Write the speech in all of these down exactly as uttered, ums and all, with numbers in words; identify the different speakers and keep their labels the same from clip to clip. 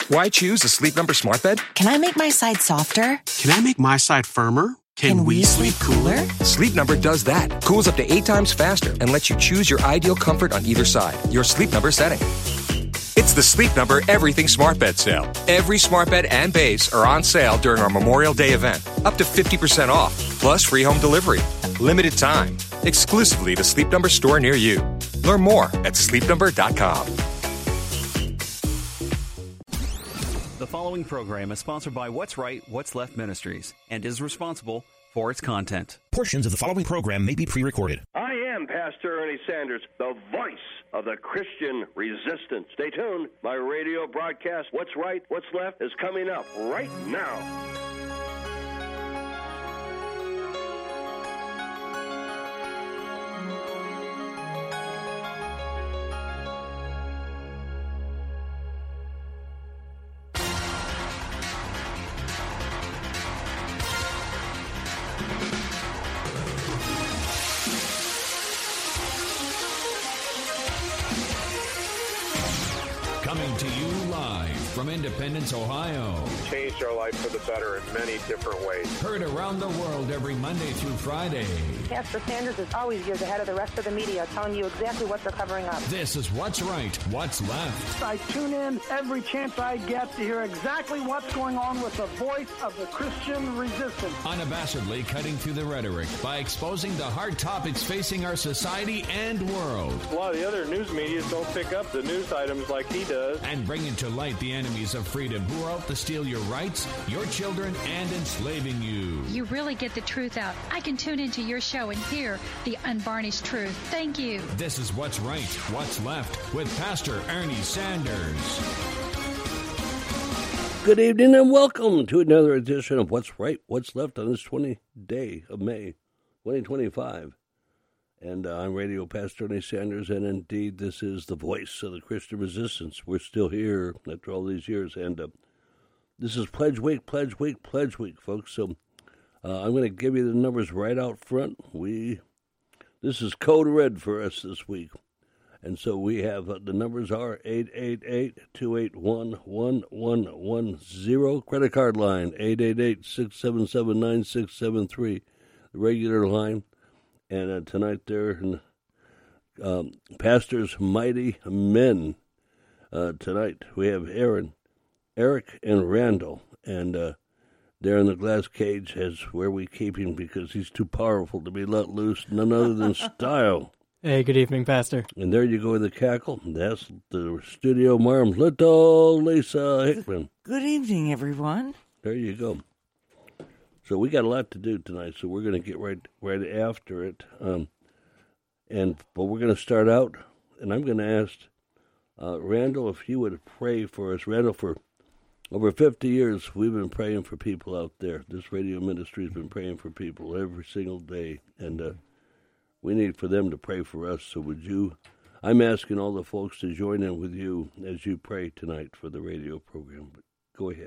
Speaker 1: Why choose a Sleep Number smart bed?
Speaker 2: Can I make my side softer?
Speaker 3: Can I make my side firmer? Can,
Speaker 2: Can
Speaker 3: we,
Speaker 2: we
Speaker 3: sleep cooler?
Speaker 1: Sleep Number does that. Cools up to eight times faster and lets you choose your ideal comfort on either side. Your Sleep Number setting. It's the Sleep Number Everything Smart Bed sale. Every smart bed and base are on sale during our Memorial Day event. Up to fifty percent off, plus free home delivery. Limited time. Exclusively the Sleep Number store near you. Learn more at sleep number dot com.
Speaker 4: The following program is sponsored by What's Right, What's Left Ministries and is responsible for its content.
Speaker 5: Portions of the following program may be pre-recorded.
Speaker 6: I am Pastor Ernie Sanders, the voice of the Christian resistance. Stay tuned. My radio broadcast, What's Right, What's Left, is coming up right now.
Speaker 7: Coming to you live from Independence, Ohio.
Speaker 8: Changed our life for the better in many different ways.
Speaker 7: Heard around the world every Monday through Friday.
Speaker 9: Pastor Sanders is always years ahead of the rest of the media, telling you exactly what they're covering up.
Speaker 7: This is What's Right, What's Left.
Speaker 10: I tune in every chance I get to hear exactly what's going on with the voice of the Christian resistance.
Speaker 7: Unabashedly cutting through the rhetoric by exposing the hard topics facing our society and world.
Speaker 8: A lot of the other news media don't pick up the news items like he does.
Speaker 7: And bringing to light the enemies of freedom who are out to steal your rights, your children, and enslaving you.
Speaker 11: You really get the truth out. I can tune into your show and hear the unvarnished truth. Thank you.
Speaker 7: This is What's Right, What's Left with Pastor Ernie Sanders.
Speaker 12: Good evening and welcome to another edition of What's Right, What's Left on this twentieth day of May, twenty twenty-five. And uh, I'm Radio Pastor Ernie Sanders, and indeed this is the voice of the Christian resistance. We're still here after all these years, and uh, this is Pledge Week, Pledge Week, Pledge Week, folks. So uh, I'm going to give you the numbers right out front. We This is code red for us this week. And so we have, uh, the numbers are eight eight eight, two eight one, one one one zero. Credit card line, eight eight eight, six seven seven, nine six seven three. The regular line. And uh, tonight there in um, Pastor's Mighty Men. Uh, tonight we have Aaron, Eric, and Randall. And uh, there in the glass cage is where we keep him because he's too powerful to be let loose. None other than Style.
Speaker 13: Hey, good evening, Pastor.
Speaker 12: And there you go with the cackle. That's the studio marm, little Lisa Hickman.
Speaker 14: Good evening, everyone.
Speaker 12: There you go. So we got a lot to do tonight, so we're going to get right right after it. Um, and but we're going to start out, and I'm going to ask uh, Randall if you would pray for us. Randall, for over fifty years, we've been praying for people out there. This radio ministry has been praying for people every single day, and uh, we need for them to pray for us. So would you, I'm asking all the folks to join in with you as you pray tonight for the radio program. But go ahead.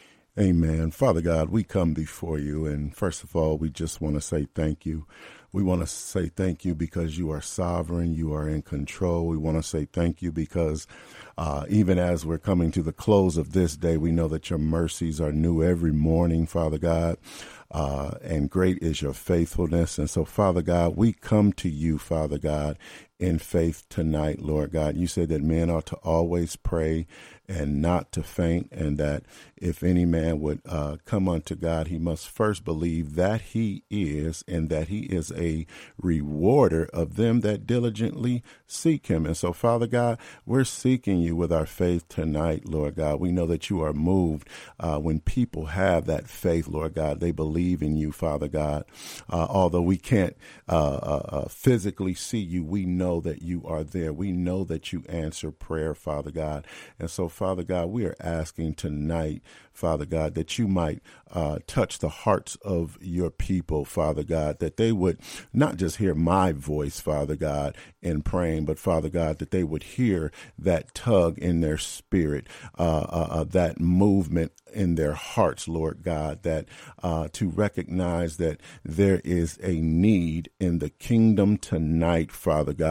Speaker 15: Amen. Father God, we come before you, and first of all, we just want to say thank you. We want to say thank you because you are sovereign, you are in control. We want to say thank you because uh, even as we're coming to the close of this day, we know that your mercies are new every morning, Father God. Uh, and great is your faithfulness. And so, Father God, we come to you, Father God, in faith tonight, Lord God. You said that men ought to always pray and not to faint, and that if any man would uh, come unto God, he must first believe that he is, and that he is a rewarder of them that diligently seek him. And so, Father God, we're seeking you with our faith tonight, Lord God. We know that you are moved uh, when people have that faith, Lord God. They believe in you, Father God. Uh, although we can't uh, uh, uh, physically see you, we know that you are there. We know that you answer prayer, Father God. And so, Father God, we are asking tonight, Father God, that you might uh, touch the hearts of your people, Father God, that they would not just hear my voice, Father God, in praying, but, Father God, that they would hear that tug in their spirit, uh, uh, uh, that movement in their hearts, Lord God, that uh, to recognize that there is a need in the kingdom tonight, Father God,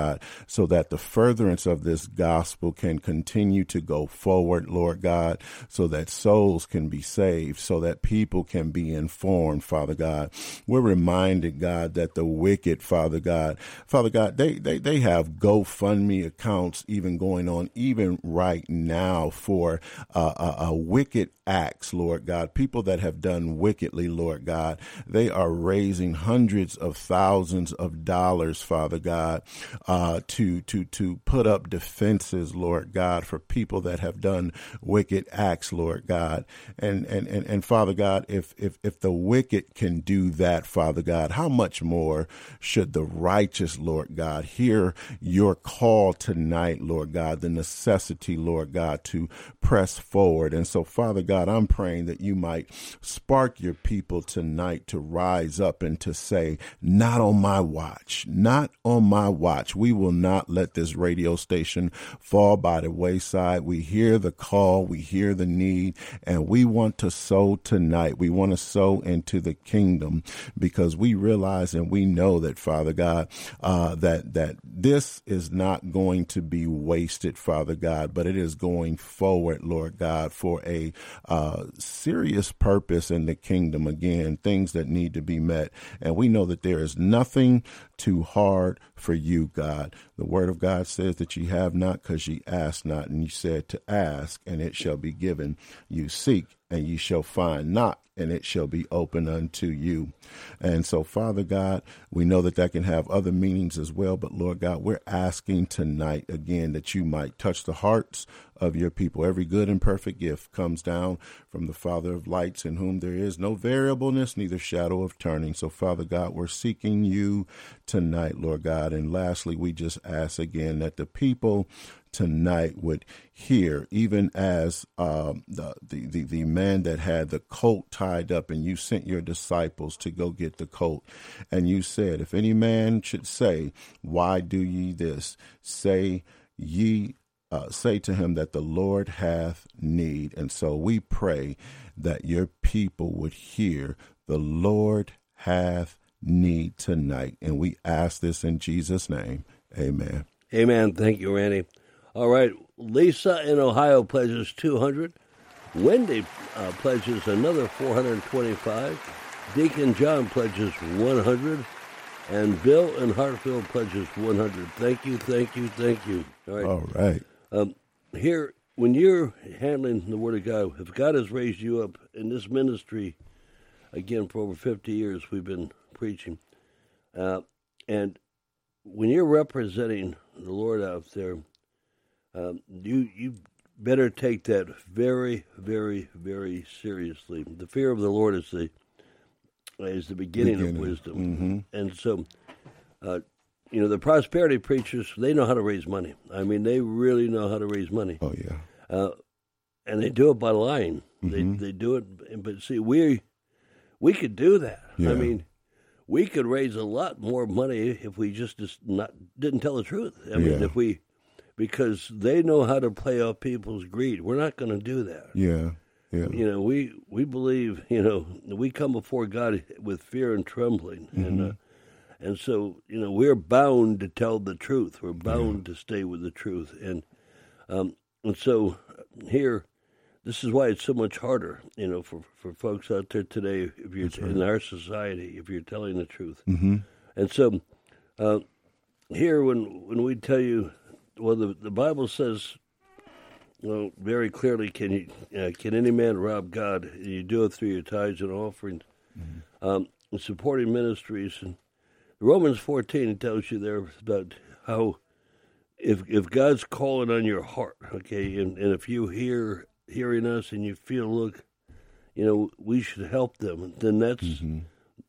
Speaker 15: God, so that the furtherance of this gospel can continue to go forward, Lord God, so that souls can be saved, so that people can be informed, Father God. We're reminded, God, that the wicked, Father God, Father God, they, they, they have GoFundMe accounts even going on even right now for uh, a, a wicked acts, Lord God, people that have done wickedly, Lord God. They are raising hundreds of thousands of dollars, Father God, uh, to to to put up defenses, Lord God, for people that have done wicked acts, Lord God. And and and, and Father God, if if if the wicked can do that, Father God, how much more should the righteous, Lord God, hear your call tonight, Lord God, the necessity, Lord God, to press forward. And so, Father God, I'm praying that you might spark your people tonight to rise up and to say, not on my watch, not on my watch. We will not let this radio station fall by the wayside. We hear the call, we hear the need, and we want to sow tonight. We want to sow into the kingdom because we realize and we know that, Father God, uh, that, that this is not going to be wasted, Father God, but it is going forward, Lord God, for a uh, serious purpose in the kingdom. Again, things that need to be met. And we know that there is nothing too hard for you, God. The word of God says that ye have not because ye ask not. And you said to ask, and it shall be given. You seek, and ye shall find. Knock, and it shall be open unto you. And so, Father God, we know that that can have other meanings as well. But, Lord God, we're asking tonight, again, that you might touch the hearts of your people. Every good and perfect gift comes down from the Father of lights, in whom there is no variableness, neither shadow of turning. So, Father God, we're seeking you tonight, Lord God. And lastly, we just ask again that the people tonight would hear, even as uh, the, the, the, the man that had the colt tied up, and you sent your disciples to go get the colt. And you said, if any man should say, why do ye this? Say ye Uh, say to him that the Lord hath need. And so we pray that your people would hear the Lord hath need tonight. And we ask this in Jesus' name. Amen.
Speaker 12: Amen. Thank you, Randy. All right. Lisa in Ohio pledges two hundred. Wendy uh, pledges another four hundred twenty-five. Deacon John pledges one hundred. And Bill in Hartfield pledges one hundred. Thank you, thank you, thank you. All right.
Speaker 15: All right.
Speaker 12: Um, here, when you're handling the Word of God, if God has raised you up in this ministry, again, for over fifty years we've been preaching, uh, and when you're representing the Lord out there, um, you you better take that very, very, very seriously. The fear of the Lord is the is the beginning, beginning. of wisdom,
Speaker 15: mm-hmm.
Speaker 12: and so. Uh, You know, the prosperity preachers, they know how to raise money. I mean, they really know how to raise money.
Speaker 15: Oh, yeah.
Speaker 12: Uh, and they do it by lying.
Speaker 15: Mm-hmm.
Speaker 12: They they do it, but see, we we could do that.
Speaker 15: Yeah.
Speaker 12: I mean, we could raise a lot more money if we just, just not didn't tell the truth. I mean,
Speaker 15: yeah.
Speaker 12: if we, because they know how to play off people's greed. We're not going to do that.
Speaker 15: Yeah, yeah.
Speaker 12: You know, we, we believe, you know, we come before God with fear and trembling.
Speaker 15: Mm-hmm.
Speaker 12: And, uh, And so, you know, we're bound to tell the truth. We're bound yeah. to stay with the truth. And um, and so here, this is why it's so much harder, you know, for, for folks out there today, if you're right. in our society, if you're telling the truth.
Speaker 15: Mm-hmm.
Speaker 12: And so uh, here, when when we tell you, well, the, the Bible says, well, very clearly, can you, uh, can any man rob God? You do it through your tithes and offerings, mm-hmm. um, and supporting ministries. And Romans fourteen tells you there about how if if God's calling on your heart, okay, and, and if you hear hearing us and you feel, look, you know, we should help them, then that's mm-hmm.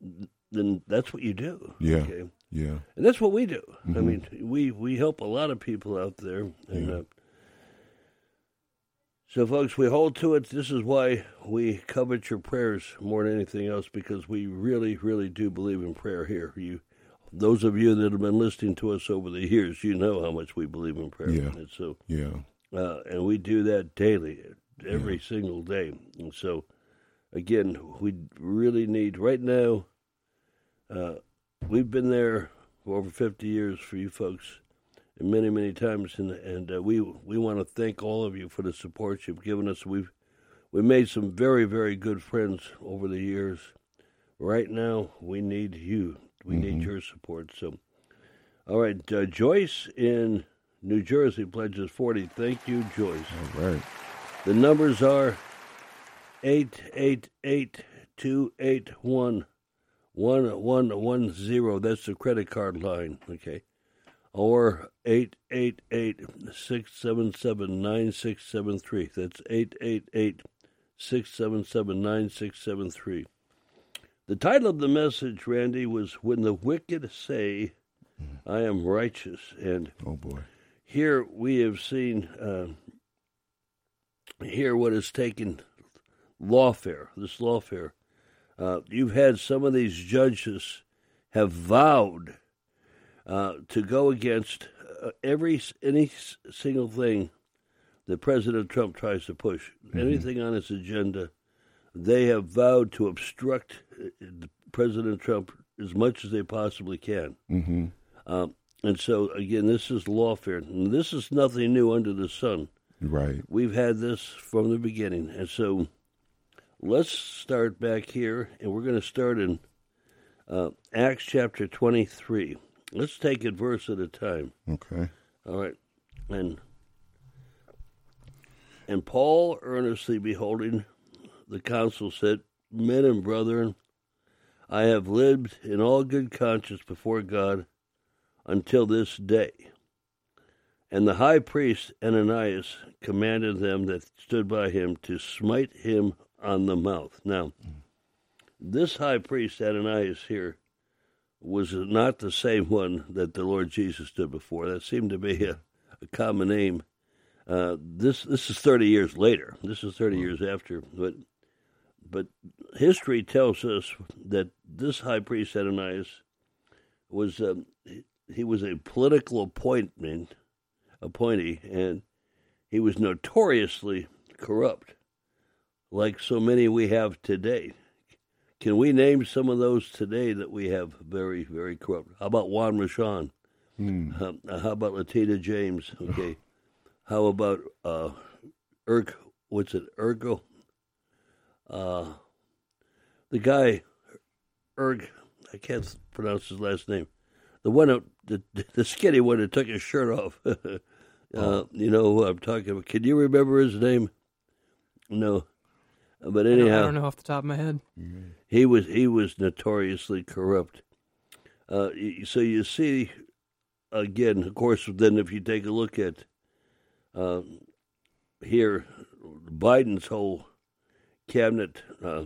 Speaker 12: then that's what you do.
Speaker 15: Yeah.
Speaker 12: Okay?
Speaker 15: Yeah.
Speaker 12: And that's what we do.
Speaker 15: Mm-hmm.
Speaker 12: I mean, we, we help a lot of people out there. And
Speaker 15: yeah.
Speaker 12: uh, so, folks, we hold to it. This is why we covet your prayers more than anything else, because we really, really do believe in prayer here. You Those of you that have been listening to us over the years, you know how much we believe in prayer.
Speaker 15: Yeah.
Speaker 12: And so,
Speaker 15: yeah.
Speaker 12: Uh, and we do that daily, every
Speaker 15: yeah.
Speaker 12: single day. And so, again, we really need, right now, uh, we've been there for over fifty years for you folks. many, many times, and and uh, we we want to thank all of you for the support you've given us. We've we made some very, very good friends over the years. Right now, we need you. We mm-hmm. need your support. So, all right, uh, Joyce in New Jersey pledges forty. Thank you, Joyce.
Speaker 15: All right.
Speaker 12: The numbers are eight eight eight two eight one one one one zero. That's the credit card line. Okay. Or eight eight eight six seven seven nine six seven three. That's eight eight eight six seven seven nine six seven three. The title of the message, Randy, was When the Wicked Say, I Am Righteous. And
Speaker 15: oh boy,
Speaker 12: here we have seen, uh, here what has taken lawfare, this lawfare. Uh, you've had some of these judges have vowed uh, to go against uh, every any single thing that President Trump tries to push, mm-hmm. anything on his agenda. They have vowed to obstruct President Trump as much as they possibly can.
Speaker 15: Mm-hmm.
Speaker 12: Um, and so, again, this is lawfare. And this is nothing new under the sun.
Speaker 15: Right.
Speaker 12: We've had this from the beginning. And so let's start back here, and we're going to start in uh, Acts chapter twenty-three. Let's take it verse at a time.
Speaker 15: Okay.
Speaker 12: All right. And, and Paul, earnestly beholding the council, said, Men and brethren, I have lived in all good conscience before God until this day. And the high priest Ananias commanded them that stood by him to smite him on the mouth. Now, this high priest Ananias here was not the same one that the Lord Jesus stood before. That seemed to be a, a common name. Uh, this this is thirty years later. This is thirty years after, but But history tells us that this high priest Ananias was um, he was a political appointment appointee, and he was notoriously corrupt, like so many we have today. Can we name some of those today that we have very, very corrupt? How about Juan Rashan?
Speaker 15: Mm.
Speaker 12: Uh, how about Latina James? Okay. How about uh, Erg? What's it? Ergo? Uh, the guy, Erg, I can't pronounce his last name. The one, that, the the skinny one that took his shirt off. uh, oh. You know who I'm talking about. Can you remember his name? No. But anyhow,
Speaker 13: I don't, I don't know off the top of my head.
Speaker 12: He was he was notoriously corrupt. Uh, so you see, again, of course, then if you take a look at uh, here, Biden's whole cabinet, uh,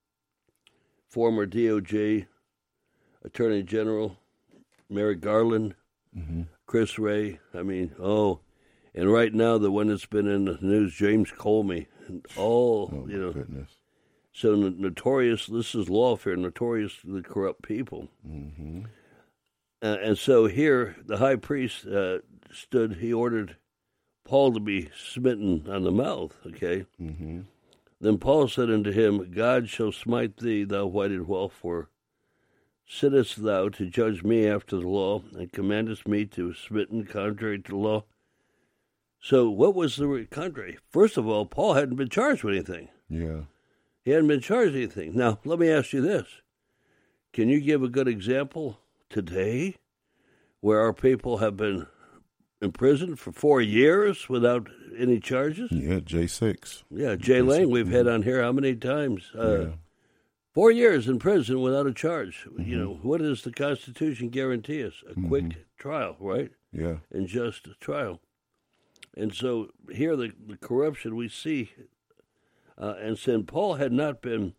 Speaker 12: former D O J Attorney General Merrick Garland,
Speaker 15: mm-hmm.
Speaker 12: Chris Wray. I mean, oh, and right now the one that's been in the news, James Comey, and all
Speaker 15: oh,
Speaker 12: you know.
Speaker 15: Goodness.
Speaker 12: So notorious. This is lawfare. Notoriously corrupt people.
Speaker 15: Mm-hmm.
Speaker 12: Uh, and so here, the high priest uh, stood. He ordered Paul to be smitten on the mouth. Okay.
Speaker 15: Mm-hmm.
Speaker 12: Then Paul said unto him, God shall smite thee, thou whited wherefore sittest thou to judge me after the law, and commandest me to smitten contrary to the law? So what was the contrary? First of all, Paul hadn't been charged with anything.
Speaker 15: Yeah.
Speaker 12: He hadn't been charged with anything. Now, let me ask you this. Can you give a good example today where our people have been in prison for four years without any charges?
Speaker 15: Yeah, J six.
Speaker 12: Yeah, Jay Lang, we've had on here how many times? Uh,
Speaker 15: yeah.
Speaker 12: Four years in prison without a charge.
Speaker 15: Mm-hmm.
Speaker 12: You know, what does the Constitution guarantee us? A quick
Speaker 15: mm-hmm.
Speaker 12: trial, right?
Speaker 15: Yeah.
Speaker 12: And just a trial. And so here the, the corruption we see, uh, and since Paul had not been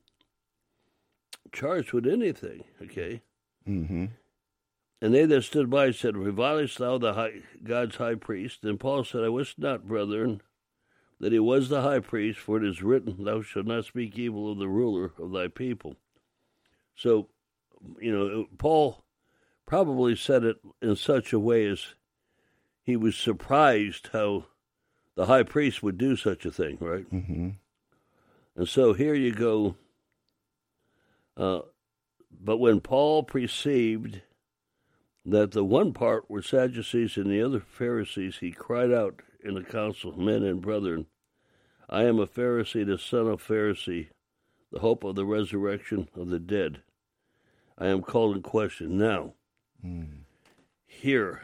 Speaker 12: charged with anything, okay?
Speaker 15: Mm-hmm.
Speaker 12: And they that stood by said, Revilest thou the high, God's high priest? And Paul said, I wist not, brethren, that he was the high priest, for it is written, Thou shalt not speak evil of the ruler of thy people. So, you know, Paul probably said it in such a way as he was surprised how the high priest would do such a thing, right?
Speaker 15: Mm-hmm.
Speaker 12: And so here you go. Uh, but when Paul perceived that the one part were Sadducees and the other Pharisees, he cried out in the council, men and brethren, I am a Pharisee, the son of Pharisee, the hope of the resurrection of the dead. I am called in question. Now, mm. here,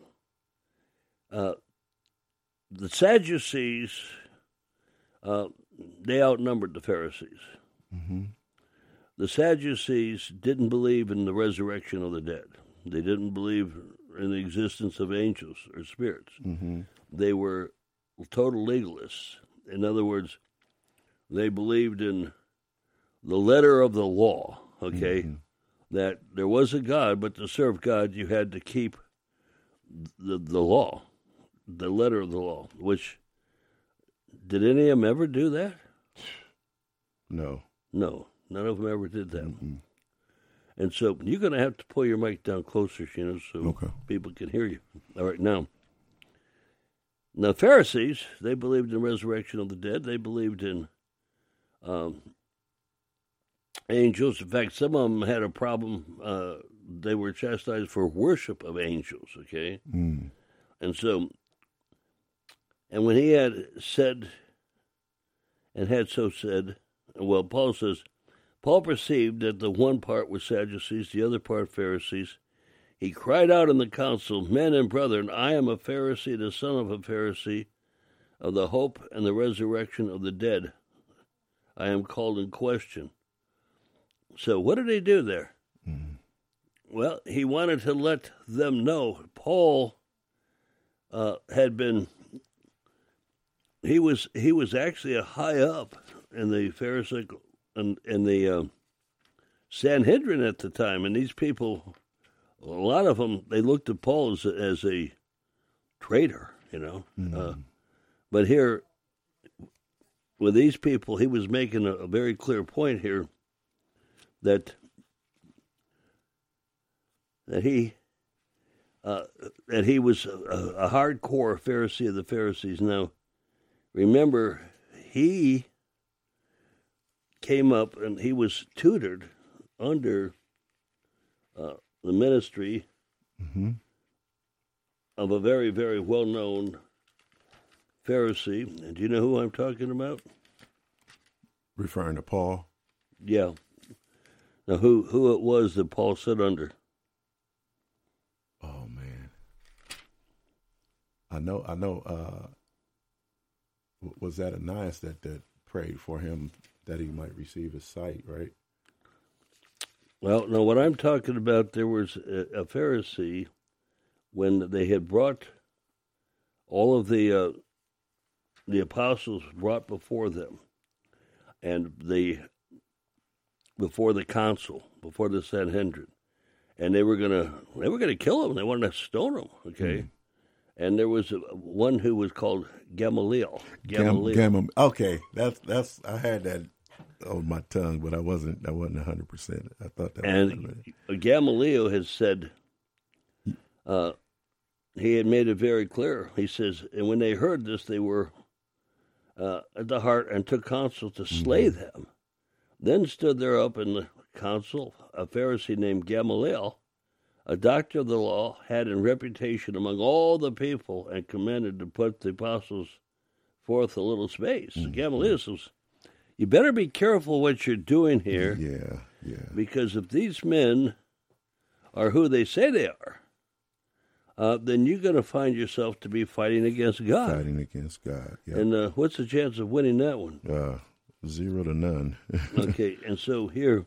Speaker 12: uh, the Sadducees, uh, they outnumbered the Pharisees.
Speaker 15: Mm-hmm.
Speaker 12: The Sadducees didn't believe in the resurrection of the dead. They didn't believe in the existence of angels or spirits.
Speaker 15: Mm-hmm.
Speaker 12: They were total legalists. In other words, they believed in the letter of the law, okay,
Speaker 15: mm-hmm.
Speaker 12: that there was a God, but to serve God, you had to keep the the law, the letter of the law, which, did any of them ever do that?
Speaker 15: No.
Speaker 12: No, none of them ever did that.
Speaker 15: Mm-hmm.
Speaker 12: And so you're going to have to pull your mic down closer, Sheena, so
Speaker 15: okay.
Speaker 12: people can hear you. All right, now. Now, Pharisees, they believed in resurrection of the dead. They believed in um, angels. In fact, some of them had a problem. Uh, they were chastised for worship of angels, okay?
Speaker 15: Mm.
Speaker 12: And so, and when he had said, and had so said, well, Paul says, Paul perceived that the one part was Sadducees, the other part Pharisees. He cried out in the council, men and brethren, I am a Pharisee, the son of a Pharisee, of the hope and the resurrection of the dead. I am called in question. So what did he do there?
Speaker 15: Mm-hmm.
Speaker 12: Well, he wanted to let them know Paul uh, had been, he was he was actually a high up in the Pharisaical, in, in the uh, Sanhedrin at the time, and these people, a lot of them, they looked at Paul as a, as a traitor, you know.
Speaker 15: Mm-hmm.
Speaker 12: Uh, but here, with these people, he was making a, a very clear point here that that he uh, that he was a, a hardcore Pharisee of the Pharisees. Now, remember, he came up and he was tutored under uh, the ministry
Speaker 15: mm-hmm.
Speaker 12: of a very, very well-known Pharisee. And do you know who I'm talking about?
Speaker 15: Referring to Paul?
Speaker 12: Yeah. Now, who, who it was that Paul sat under?
Speaker 15: Oh, man. I know, I know, uh, was that Ananias that, that prayed for him that he might receive his sight, right?
Speaker 12: Well, no, what I'm talking about, there was a, a Pharisee when they had brought all of the uh, the apostles brought before them, and the before the council, before the Sanhedrin, and they were gonna they were gonna kill him. They wanted to stone him. Okay, mm. And there was a, one who was called Gamaliel. Gamaliel.
Speaker 15: Gam, Gam, okay, that's that's I had that on my tongue, but I wasn't I wasn't a hundred percent. I thought that.
Speaker 12: And was Gamaliel has said, uh, he had made it very clear. He says, and when they heard this, they were uh, at the heart and took counsel to slay mm-hmm. them. Then stood there up in the council a Pharisee named Gamaliel, a doctor of the law, had in reputation among all the people, and commanded to put the apostles forth a little space. Mm-hmm. Gamaliel says, you better be careful what you're doing here.
Speaker 15: Yeah, yeah.
Speaker 12: Because if these men are who they say they are, uh, then you're going to find yourself to be fighting against God.
Speaker 15: Fighting against God, yeah.
Speaker 12: And uh, what's the chance of winning that one?
Speaker 15: Uh, zero to none.
Speaker 12: Okay, and so here,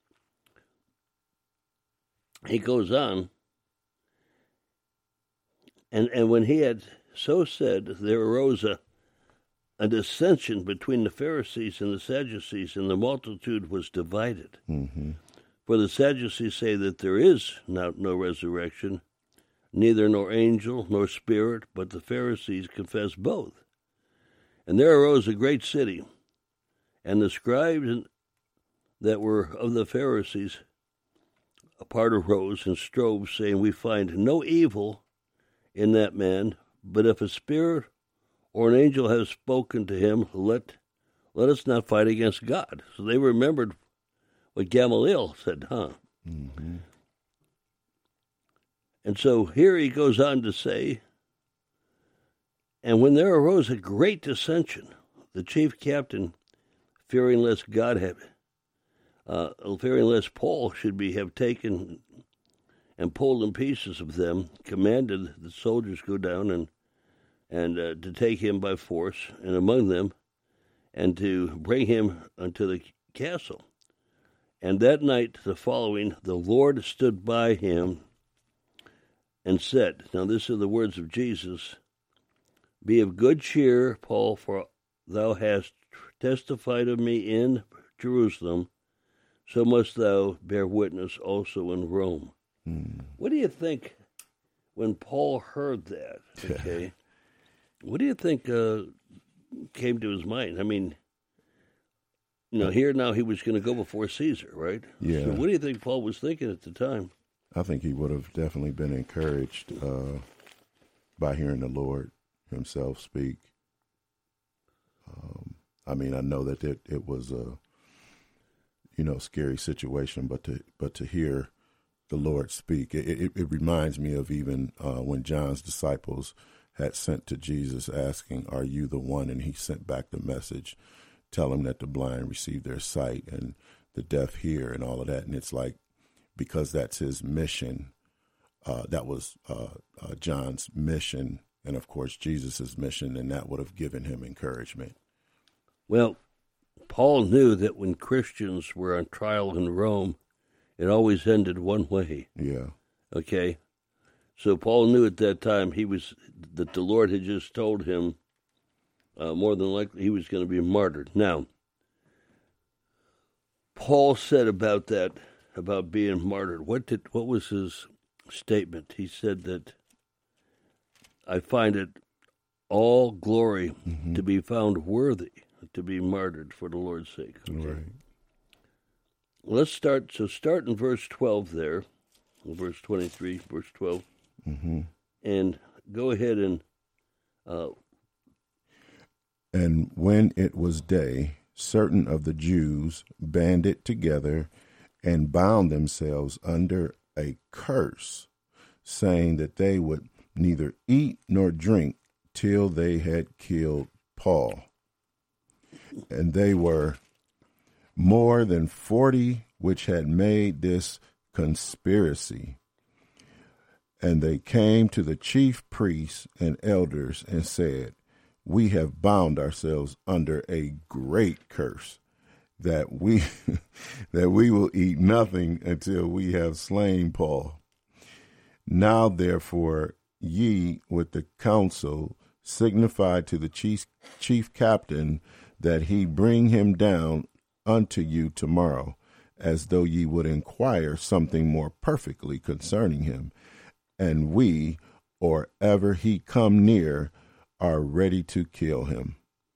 Speaker 12: he goes on, and, and when he had so said, there arose a A dissension between the Pharisees and the Sadducees, and the multitude was divided.
Speaker 15: Mm-hmm.
Speaker 12: For the Sadducees say that there is now no resurrection, neither nor angel nor spirit, but the Pharisees confess both. And there arose a great city, and the scribes that were of the Pharisees, a part arose and strove, saying, we find no evil in that man, but if a spirit or an angel has spoken to him, let let us not fight against God. So they remembered what Gamaliel said, huh?
Speaker 15: Mm-hmm.
Speaker 12: And so here he goes on to say, and when there arose a great dissension, the chief captain, fearing lest God had, uh, fearing lest Paul should be have taken and pulled in pieces of them, commanded the soldiers go down and and uh, to take him by force, and among them, and to bring him unto the castle. And that night, the following, the Lord stood by him and said, now this are the words of Jesus, be of good cheer, Paul, for thou hast testified of me in Jerusalem, so must thou bear witness also in Rome. Hmm. What do you think when Paul heard that? Okay, what do you think uh, came to his mind? I mean, you know, here now he was going to go before Caesar, right?
Speaker 15: Yeah.
Speaker 12: So what do you think Paul was thinking at the time?
Speaker 15: I think he would have definitely been encouraged uh, by hearing the Lord himself speak. Um, I mean, I know that it, it was a, you know, scary situation, but to but to hear the Lord speak, it, it, it reminds me of even uh, when John's disciples had sent to Jesus asking, "Are you the one?" And he sent back the message, tell him that the blind receive their sight and the deaf hear and all of that. And it's like, because that's his mission, uh, that was uh, uh, John's mission, and of course Jesus' mission, and that would have given him encouragement.
Speaker 12: Well, Paul knew that when Christians were on trial in Rome, it always ended one way.
Speaker 15: Yeah.
Speaker 12: Okay? So Paul knew at that time he was that the Lord had just told him uh, more than likely he was going to be martyred. Now, Paul said about that, about being martyred, what did what was his statement? He said that I find it all glory mm-hmm. to be found worthy to be martyred for the Lord's sake. Okay?
Speaker 15: Right.
Speaker 12: Let's start. So start in verse twelve there, verse twenty-three, verse twelve,
Speaker 15: mm-hmm.
Speaker 12: and go ahead and. Uh,
Speaker 15: and when it was day, certain of the Jews banded together and bound themselves under a curse, saying that they would neither eat nor drink till they had killed Paul. And they were more than forty which had made this conspiracy. And they came to the chief priests and elders and said, we have bound ourselves under a great curse, that we that we will eat nothing until we have slain Paul. Now, therefore, ye with the council signify to the chief, chief captain that he bring him down unto you tomorrow, as though ye would inquire something more perfectly concerning him. And we, or ever he come near, are ready to kill him.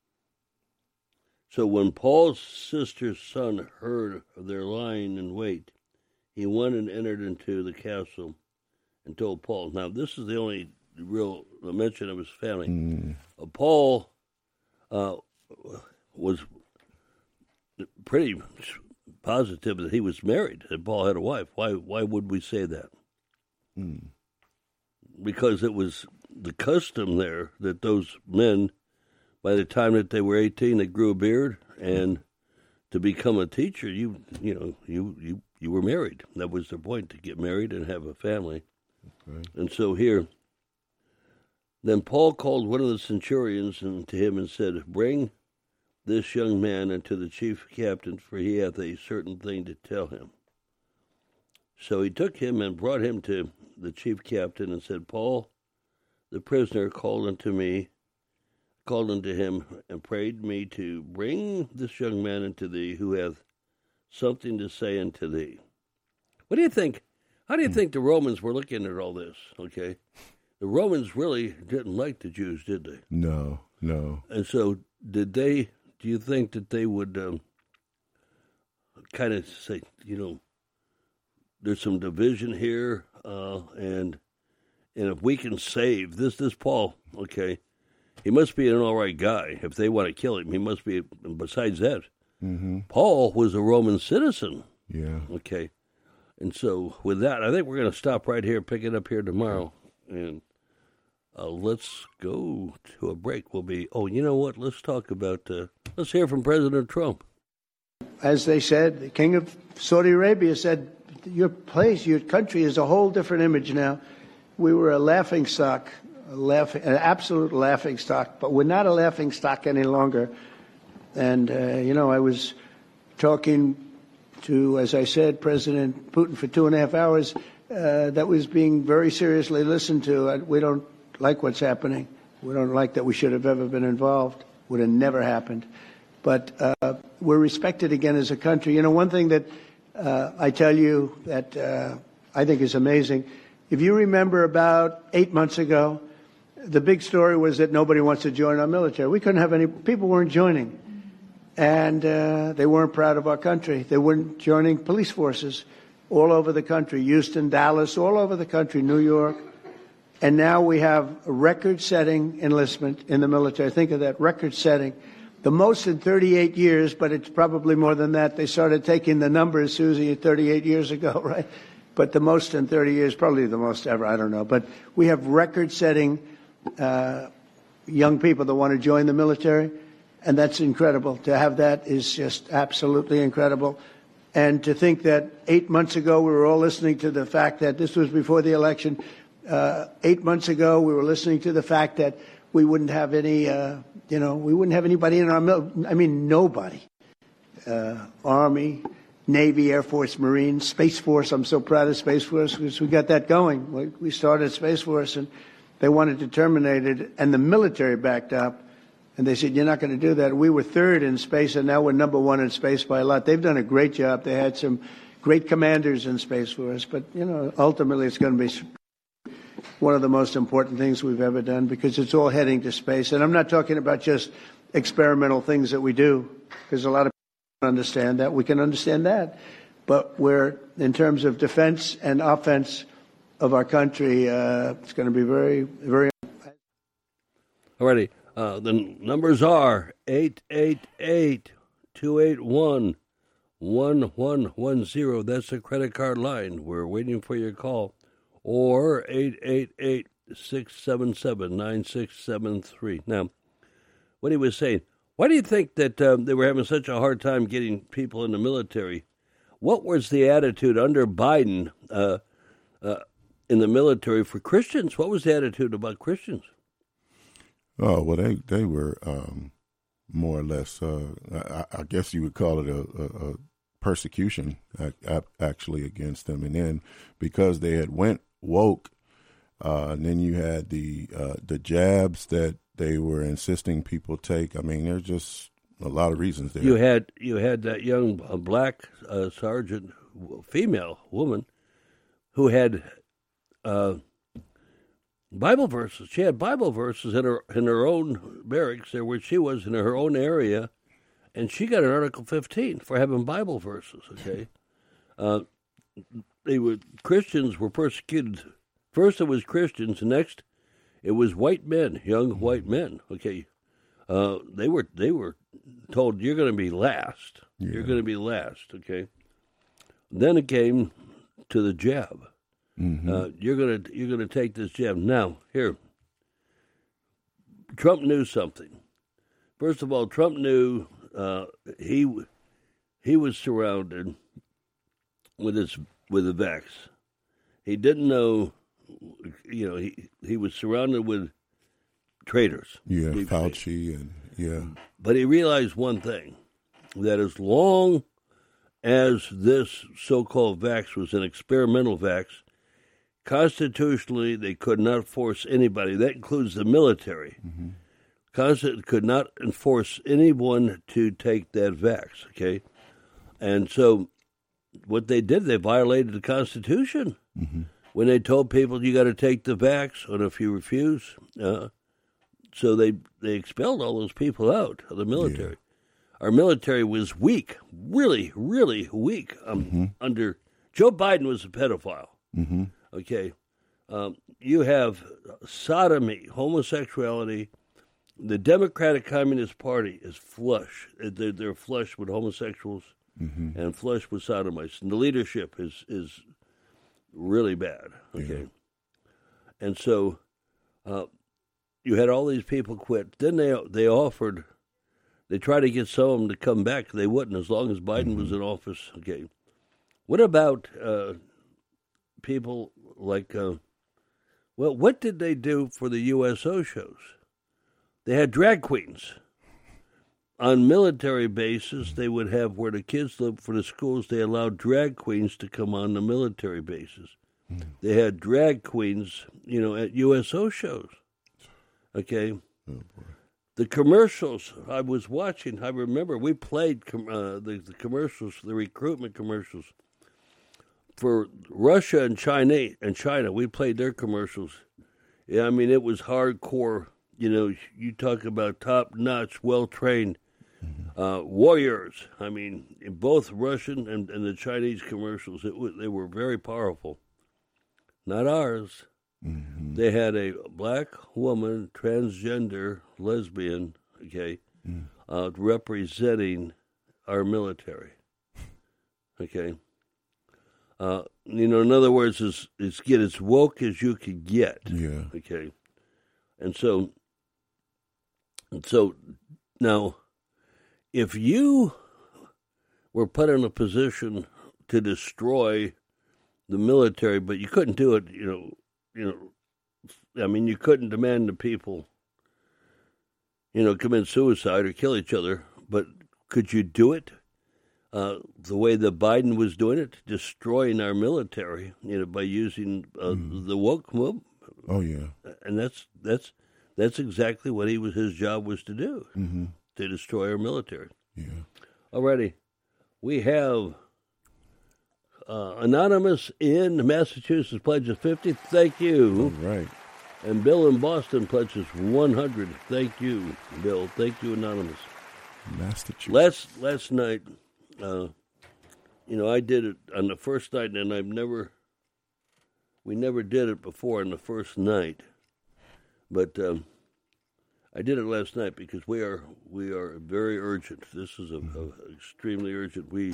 Speaker 12: So when Paul's sister's son heard of their lying in wait, he went and entered into the castle and told Paul. Now, this is the only real mention of his family.
Speaker 15: Mm.
Speaker 12: Uh, Paul uh, was pretty positive that he was married, that Paul had a wife. Why Why would we say that?
Speaker 15: Mm.
Speaker 12: Because it was the custom there that those men, by the time that they were eighteen, they grew a beard, and to become a teacher, you you know, you, you, you were married. That was their point, to get married and have a family.
Speaker 15: Okay.
Speaker 12: And so here, then Paul called one of the centurions and to him and said, bring this young man unto the chief captain, for he hath a certain thing to tell him. So he took him and brought him to the chief captain and said, Paul, the prisoner, called unto me, called unto him, and prayed me to bring this young man unto thee, who hath something to say unto thee. What do you think? How do you think the Romans were looking at all this? Okay, the Romans really didn't like the Jews, did they?
Speaker 15: No, no.
Speaker 12: And so, did they? Do you think that they would um, kind of say, you know, there's some division here, uh, and and if we can save this, this Paul, okay, he must be an all right guy. If they want to kill him, he must be. Besides that,
Speaker 15: mm-hmm.
Speaker 12: Paul was a Roman citizen.
Speaker 15: Yeah.
Speaker 12: Okay, And so with that, I think we're going to stop right here, pick it up here tomorrow, and uh, let's go to a break. We'll be, oh, you know what? Let's talk about, uh, let's hear from President Trump.
Speaker 13: As they said, the king of Saudi Arabia said, your place, your country is a whole different image now. We were a laughing stock, a laughing, an absolute laughing stock, but we're not a laughing stock any longer. And, uh, you know, I was talking to, as I said, President Putin for two and a half hours. Uh, that was being very seriously listened to. I, we don't like what's happening. We don't like that we should have ever been involved. Would have never happened. But uh, we're respected again as a country. You know, one thing that uh, I tell you that uh, I think is amazing, if you remember about eight months ago, the big story was that nobody wants to join our military. We couldn't have any, people weren't joining. And uh, they weren't proud of our country. They weren't joining police forces all over the country, Houston, Dallas, all over the country, New York. And now we have a record-setting enlistment in the military. Think of that, record-setting. The most in thirty-eight years, but it's probably more than that. They started taking the numbers, Susie, thirty-eight years ago, right? But the most in thirty years, probably the most ever, I don't know. But we have record-setting uh, young people that want to join the military. And that's incredible. To have that is just absolutely incredible. And to think that eight months ago we were all listening to the fact that this was before the election. Uh, eight months ago we were listening to the fact that we wouldn't have any, uh, you know, we wouldn't have anybody in our mil- I mean, nobody. Uh, Army, Navy, Air Force, Marines, Space Force. I'm so proud of Space Force because we got that going. We, we started Space Force and they wanted to terminate it, and the military backed up. And they said, you're not going to do that. We were third in space, and now we're number one in space by a lot. They've done a great job. They had some great commanders in Space Force. But, you know, ultimately it's going to be one of the most important things we've ever done because it's all heading to space. And I'm not talking about just experimental things that we do because a lot of people don't understand that. We can understand that. But we're, in terms of defense and offense of our country, uh, it's going to be very, very...
Speaker 12: All righty. Uh, the numbers are eight eight eight, two eight one, one one one zero. That's the credit card line. We're waiting for your call. Or eight eight eight, six seven seven, nine six seven three. Now, what he was saying, why do you think that um, they were having such a hard time getting people in the military? What was the attitude under Biden uh, uh, in the military for Christians? What was the attitude about Christians?
Speaker 15: Oh, well, they, they were um, more or less, uh, I, I guess you would call it a, a, a persecution, actually, against them. And then because they had went woke, uh, and then you had the uh, the jabs that they were insisting people take. I mean, there's just a lot of reasons there.
Speaker 12: You had, you had that young uh, black uh, sergeant, female woman, who had... Uh, Bible verses. She had Bible verses in her in her own barracks, there where she was in her own area, and she got an Article fifteen for having Bible verses. Okay, uh, they were Christians were persecuted. First, it was Christians. Next, it was white men, young white men. Okay, uh, they were they were told you're going to be last. Yeah. You're going to be last. Okay. Then it came to the jab. Mm-hmm. Uh, you're gonna you're gonna take this jab now. Here, Trump knew something. First of all, Trump knew uh, he he was surrounded with his with the vax. He didn't know, you know, he he was surrounded with traitors.
Speaker 15: Yeah, Fauci and yeah.
Speaker 12: But he realized one thing: that as long as this so-called vax was an experimental vax, constitutionally, they could not force anybody. That includes the military. Mm-hmm. Constitution could not enforce anyone to take that vax, okay? And so what they did, they violated the Constitution. Mm-hmm. When they told people you got to take the vax, and if you refuse, uh, so they, they expelled all those people out of the military. Yeah. Our military was weak, really, really weak. Um, mm-hmm. Under Joe Biden was a pedophile. Mm-hmm. Okay, um, you have sodomy, homosexuality. The Democratic Communist Party is flush. They're, they're flush with homosexuals.
Speaker 15: Mm-hmm.
Speaker 12: and flush with sodomites. And the leadership is is really bad. Okay, yeah. And so uh, you had all these people quit. Then they they offered, they tried to get some of them to come back. They wouldn't as long as Biden mm-hmm. was in office. Okay, what about uh, people like? Uh, well, what did they do for the U S O shows? They had drag queens. On military bases, they would have where the kids lived for the schools. They allowed drag queens to come on the military bases. Mm. They had drag queens, you know, at U S O shows. Okay, oh, boy. The commercials I was watching. I remember we played com- uh, the, the commercials, the recruitment commercials for Russia and China. And China, we played their commercials. Yeah, I mean it was hardcore. You know, you talk about top-notch, well-trained. Uh, warriors. I mean, in both Russian and, and the Chinese commercials, it w- they were very powerful. Not ours. Mm-hmm. They had a black woman, transgender, lesbian, okay, mm. uh, representing our military. Okay. Uh, you know, in other words, it's, it's get as woke as you could get.
Speaker 15: Yeah.
Speaker 12: Okay. And so, and so now, if you were put in a position to destroy the military, but you couldn't do it, you know, you know, I mean, you couldn't demand the people, you know, commit suicide or kill each other, but could you do it uh, the way that Biden was doing it, destroying our military, you know, by using uh, mm. the woke movement?
Speaker 15: Oh yeah,
Speaker 12: and that's that's that's exactly what he was. His job was to do.
Speaker 15: Mm-hmm.
Speaker 12: To destroy our military.
Speaker 15: Yeah.
Speaker 12: Alrighty. We have uh, Anonymous in Massachusetts pledges fifty. Thank you.
Speaker 15: All right.
Speaker 12: And Bill in Boston pledges one hundred. Thank you, Bill. Thank you, Anonymous.
Speaker 15: Massachusetts.
Speaker 12: Last last night, uh, you know, I did it on the first night, and I've never, we never did it before on the first night. But, um, I did it last night because we are we are very urgent. This is a, a extremely urgent. We,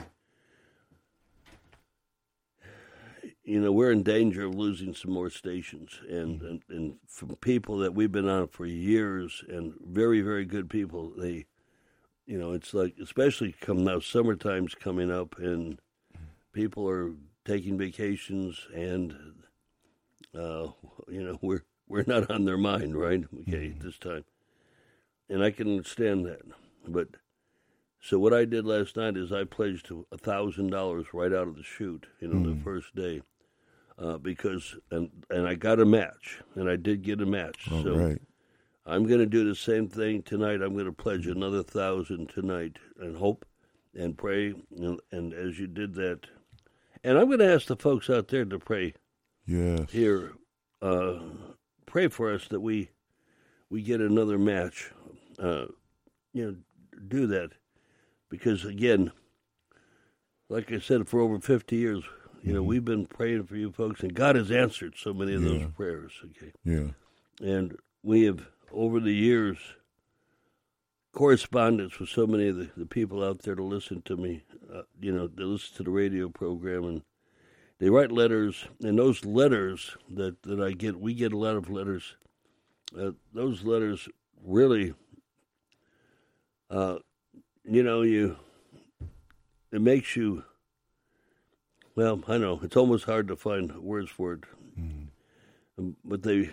Speaker 12: you know, we're in danger of losing some more stations, and, and, and from people that we've been on for years, and very very good people. They, you know, it's like especially come now summertime's coming up, and people are taking vacations, and uh, you know we're we're not on their mind, right? Okay, mm-hmm. this time. And I can understand that. But so what I did last night is I pledged a thousand dollars right out of the chute, you know, mm. the first day, uh, because and and I got a match, and I did get a match.
Speaker 15: All
Speaker 12: so
Speaker 15: right.
Speaker 12: I'm going to do the same thing tonight. I'm going to pledge another thousand tonight, and hope and pray, and, and as you did that, and I'm going to ask the folks out there to pray.
Speaker 15: Yes.
Speaker 12: Here, uh, pray for us that we we get another match. Uh, you know, do that because again, like I said, for over fifty years, you mm-hmm. know, we've been praying for you folks, and God has answered so many of yeah. those prayers. Okay,
Speaker 15: yeah,
Speaker 12: and we have over the years correspondence with so many of the, the people out there to listen to me. Uh, you know, they listen to the radio program, and they write letters, and those letters that that I get, we get a lot of letters. Uh, those letters really. Uh, you know, you, it makes you, well, I know, it's almost hard to find words for it, mm. um, but they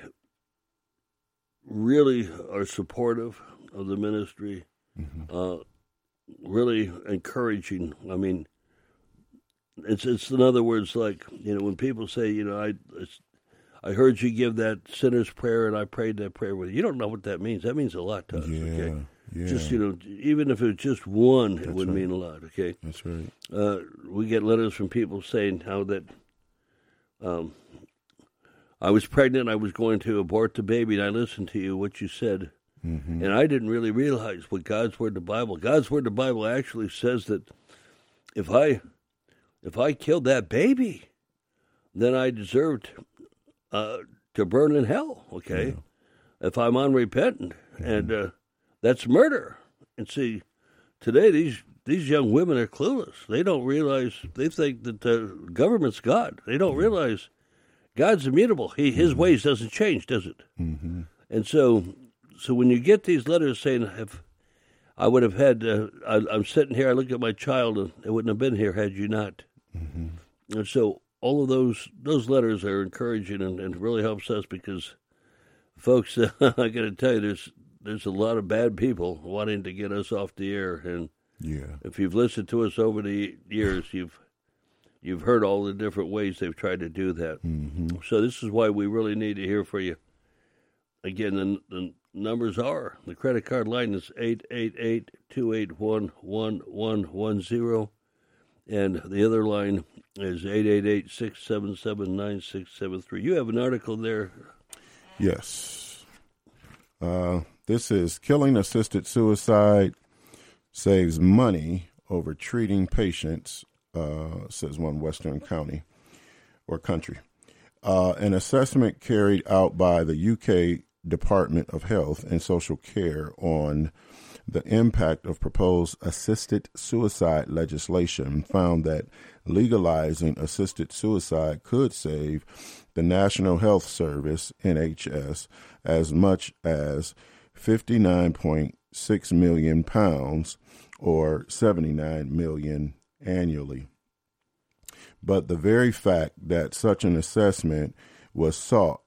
Speaker 12: really are supportive of the ministry, mm-hmm. uh, really encouraging. I mean, it's, it's in other words, like, you know, when people say, you know, I, it's, I heard you give that sinner's prayer and I prayed that prayer with you. You don't know what that means. That means a lot to us,
Speaker 15: yeah.
Speaker 12: okay?
Speaker 15: Yeah.
Speaker 12: Just, you know, even if it was just one,
Speaker 15: That's
Speaker 12: it would
Speaker 15: right.
Speaker 12: mean a lot, okay?
Speaker 15: That's right.
Speaker 12: Uh, we get letters from people saying how that um, I was pregnant, I was going to abort the baby, and I listened to you, what you said, mm-hmm. and I didn't really realize what God's Word, the Bible, God's Word, the Bible actually says that if I, if I killed that baby, then I deserved uh, to burn in hell, okay? Yeah. If I'm unrepentant, mm-hmm. and... Uh, That's murder. And see, today these these young women are clueless. They don't realize, they think that the government's God. They don't realize God's immutable. He, his mm-hmm. ways doesn't change, does it?
Speaker 15: Mm-hmm.
Speaker 12: And so, so when you get these letters saying, if I would have had, uh, I, I'm sitting here, I look at my child, and it wouldn't have been here had you not. Mm-hmm. And so all of those those letters are encouraging and, and really helps us because, folks, uh, I got to tell you, there's there's a lot of bad people wanting to get us off the air. And
Speaker 15: yeah.
Speaker 12: if you've listened to us over the years, you've you've heard all the different ways they've tried to do that.
Speaker 15: Mm-hmm.
Speaker 12: So this is why we really need to hear from you. Again, the, the numbers are, the credit card line is eight eight eight, two eight one, one one one zero, and the other line is eight eight eight, six seven seven, nine six seven three. You have an article there.
Speaker 15: Yes. Uh, this is Killing Assisted Suicide Saves Money Over Treating Patients, uh, says one Western county or country. Uh, an assessment carried out by the U K Department of Health and Social Care on the impact of proposed assisted suicide legislation found that legalizing assisted suicide could save the National Health Service, N H S, as much as fifty-nine point six million pounds or seventy-nine million annually. But the very fact that such an assessment was sought,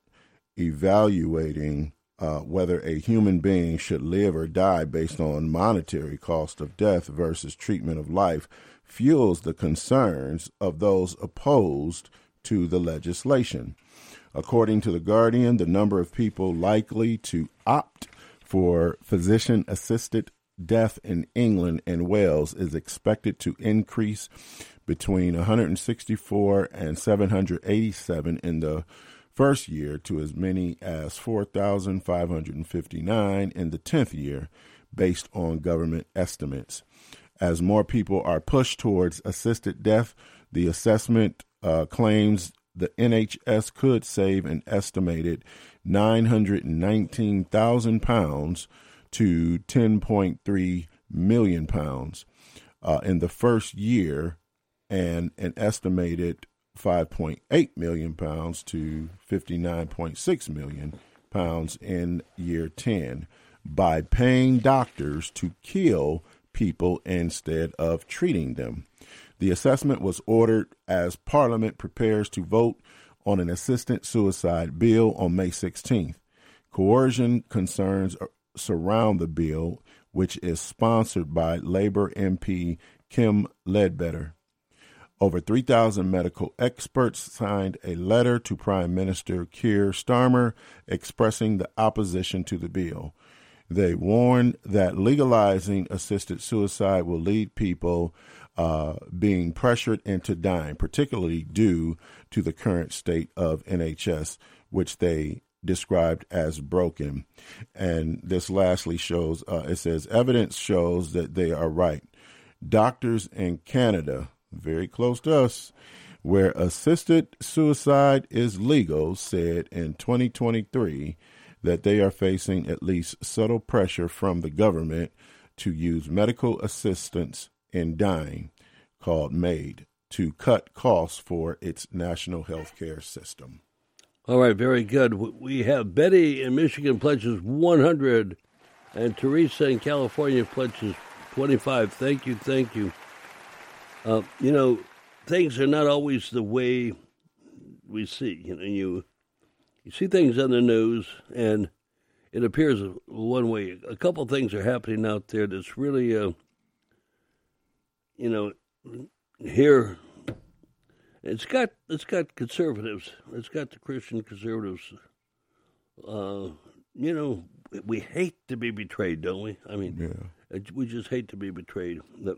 Speaker 15: evaluating uh, whether a human being should live or die based on monetary cost of death versus treatment of life, fuels the concerns of those opposed to the legislation. According to The Guardian, the number of people likely to opt for physician-assisted death in England and Wales is expected to increase between one hundred sixty-four and seven hundred eighty-seven in the first year to as many as four thousand five hundred fifty-nine in the tenth year, based on government estimates. As more people are pushed towards assisted death, the assessment uh, claims the N H S could save an estimated nine hundred nineteen thousand pounds to ten point three million pounds uh, in the first year, and an estimated five point eight million pounds to fifty-nine point six million pounds in year ten by paying doctors to kill people instead of treating them. The assessment was ordered as Parliament prepares to vote on an assisted suicide bill on May sixteenth. Coercion concerns surround the bill, which is sponsored by Labour M P Kim Ledbetter. Over three thousand medical experts signed a letter to Prime Minister Keir Starmer expressing the opposition to the bill. They warned that legalizing assisted suicide will lead people uh, being pressured into dying, particularly due to the current state of N H S, which they described as broken. And this lastly shows, uh, it says, evidence shows that they are right. Doctors in Canada, very close to us, where assisted suicide is legal, said in twenty twenty-three that they are facing at least subtle pressure from the government to use medical assistance in dying, called MAID, to cut costs for its national health care system.
Speaker 12: All right, very good. We have Betty in Michigan pledges one hundred, and Teresa in California pledges twenty-five. Thank you, thank you. Uh, you know, things are not always the way we see. You know, you you see things on the news, and it appears one way. A couple things are happening out there that's really, uh, you know, here. It's got it's got conservatives. It's got the Christian conservatives. Uh, you know, we hate to be betrayed, don't we? I mean,
Speaker 15: yeah.
Speaker 12: we just hate to be betrayed.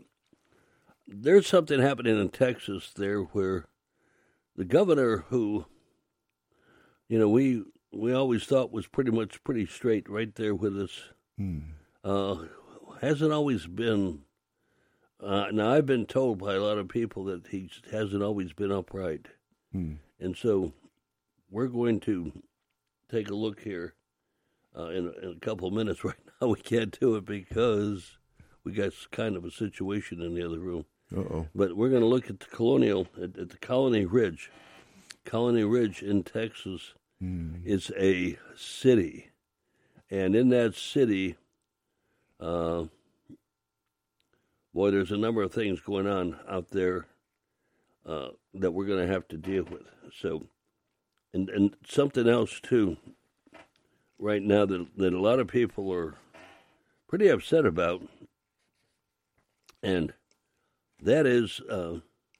Speaker 12: There's something happening in Texas there where the governor, who, you know, we we always thought was pretty much pretty straight, right there with us,
Speaker 15: mm.
Speaker 12: uh, hasn't always been. Uh, now, I've been told by a lot of people that he hasn't always been upright.
Speaker 15: Mm.
Speaker 12: And so we're going to take a look here uh, in, in a couple of minutes. Right now we can't do it because we got kind of a situation in the other room.
Speaker 15: Uh-oh.
Speaker 12: But we're going to look at the Colonial, at, at the Colony Ridge. Colony Ridge in Texas mm. is a city. And in that city, uh, boy, there's a number of things going on out there uh, that we're going to have to deal with. So, and, and something else, too, right now that, that a lot of people are pretty upset about, and that is uh,